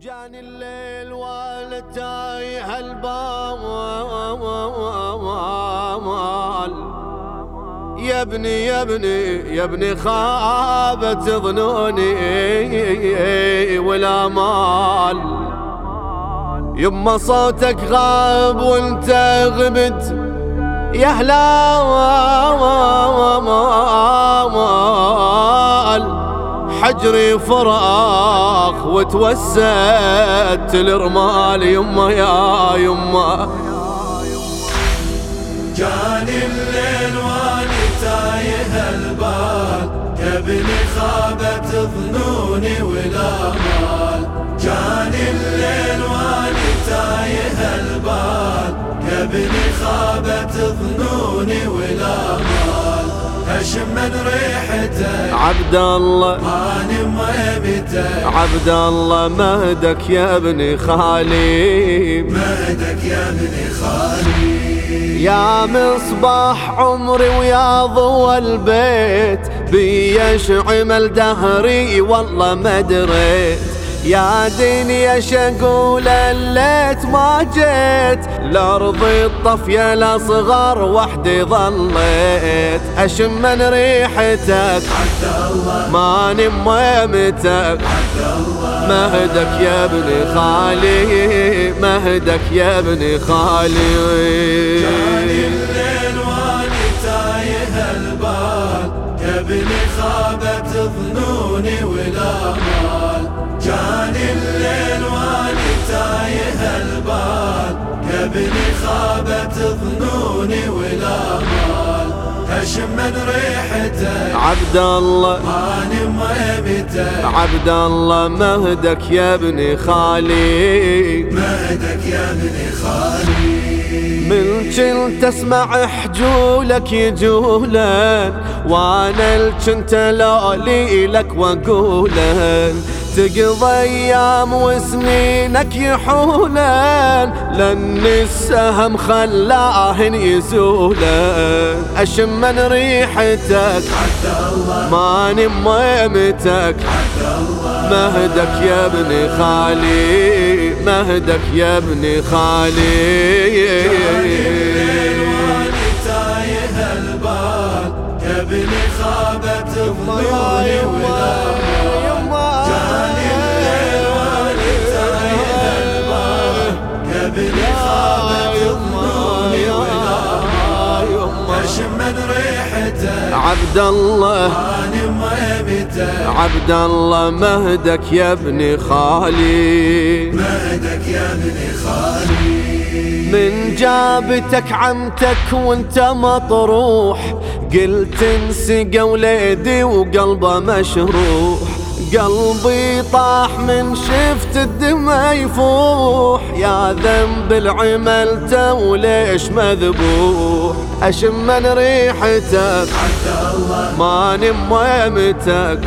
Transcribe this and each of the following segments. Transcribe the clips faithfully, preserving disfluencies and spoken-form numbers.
جاني الليل وانا تايه البال، يا ابني يا ابني يا ابني خابت ظنوني والامال، يما صوتك غاب وانت غبت يا هلال، حجري فراخ وتوسدت الرمال، يما يا يما. جاني الليل واني تايه البال، يا ابني خابت ظنوني والامال. جاني الليل واني تايه البال، يا ابني خابت ظنوني والامال. اشم من ريحتك عبد الله ماني مهمتك، عبد الله مهدك يا ابني خالي، مهدك يا ابني خالي. يا مصباح عمري ويا ضوى البيت، بيش عمل دهري والله ما دريت، يا دنيا شقول الليت ما جيت، لارضي الطفية الاصغر وحدي ظليت، اشم من ريحتك عبد الله ماني ميمتك، مهدك يا ابني خالي، مهدك يا ابني خالي. جاني الليل واني تايه البال، يا ابني خابت ظنوني والامال. جاني الليل واني تايه البال، يا ابني خابت ظنوني والامال. اشم من ريحتك عبد الله ماني مهمتك، عبد الله مهدك يا ابني خالي، مهدك يا ابني خالي. من كنت اسمع حجولك يجولن، وانا الكنت لولي لك واقولن، تقضى ايام وسنينك يحولن، لان السهم خلاهن يزولن، اشم من ريحتك عبد الله ماني ميمتك، مهدك يا ابني خالي، مهدك يا ابني خالي. جاني الليل واني تايه البال، يا ابني خابت ظنوني والامال. جاني الليل واني تايه البال، يا ابني خابت ظنوني والامال. اشم من ريحتك عبد الله ماني مهمتك، عبد الله مهدك يا ابني خالي، مهدك يا ابني خالي. من جابتك عمتك وانت مطروح، قلت انسى وليدي وقلبه مشروح، قلبي طاح من شفت الدمع يفوح، يا ذنب العملته وليش مذبوح، اشم من ريحتك ماني ميمتك،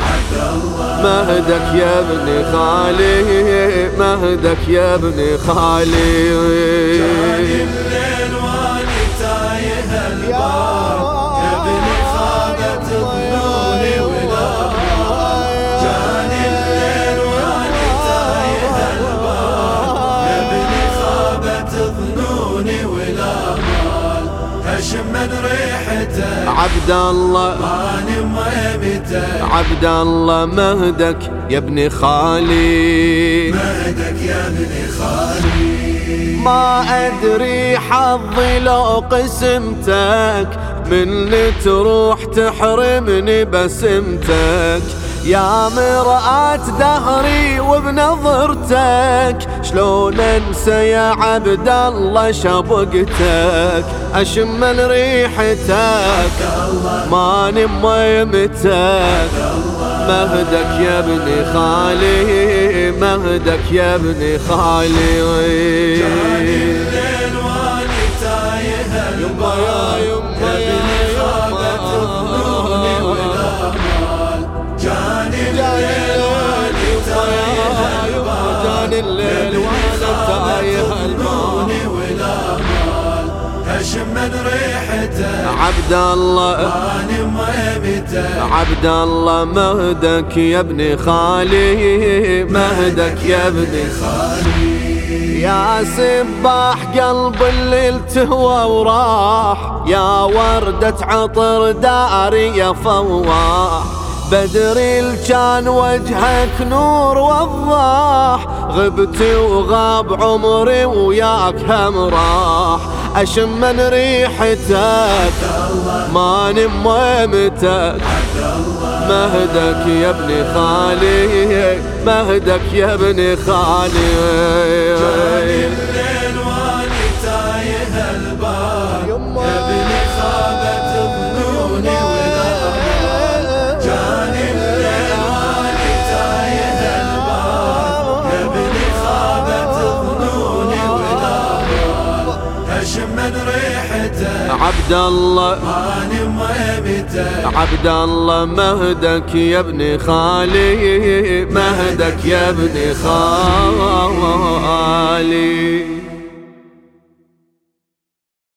مهدك يا ابني خالي، مهدك يا ابني خالي. جاني الليل واني تايه البال، يا ابني خابت ظنوني والامال. جاني الليل واني تايه البال، يا ابني خابت ظنوني والامال. اشم من ريحتك عبد الله ماني مهمتك، عبد الله مهدك يا ابني خالي، مهدك يا ابني خالي. ما أدري حظي لو قسمتك، من تروح تحرمني بسمتك، يا مرآة دهري وبنظرتك، شلون انسى يا عبد الله شبقتك، اشم من ريحتك ماني ميمتك، مهدك يا ابني خالي، مهدك يا ابني خالي. جاني الليل واني تايه البال، يا ابني خابت ظنوني والامال. جاني الليل واني تايه البال، جاني الليل وانا تايه البال، ظنوني والامال. اشم من ريحته عبد الله ماني ميمته عبد الله مهدك يا ابن خالي مهدك يا ابن خالي يا سباح قلب الليل تهوى وراح يا وردة عطر داري يا فواح بدري كان وجهك نور وضاح غبت وغاب عمري وياك هم راح اشم من ريحتك ماني ميمتك مهدك يا ابن خالي مهدك يا ابن خالي جاني الليل واني تايه البال يا ابن خابت ظنوني والامال جاني الليل واني تايه البال يا ابن خابت ظنوني والامال اشم من ريحته عبد الله ماني ميمته عبد الله مهدك يا ابن خالي مهدك يا ابن خالي